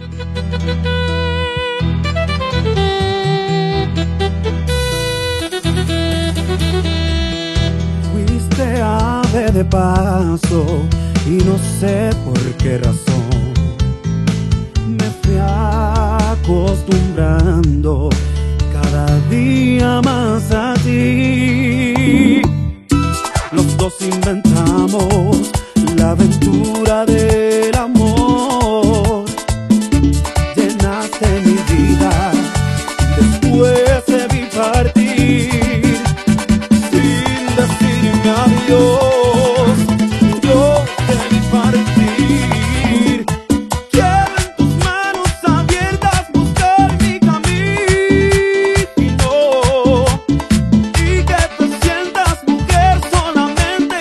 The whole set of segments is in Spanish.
Fuiste ave de paso y no sé por qué razón me fui acostumbrando cada día más a ti. Los dos inventamos la aventura del amor. Llenaste mi vida, después te vi partir sin decirme adiós. Yo te vi partir. Quiero en tus manos abiertas buscar mi camino y que te sientas mujer solamente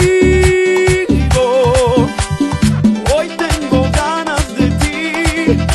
conmigo. Hoy tengo ganas de ti.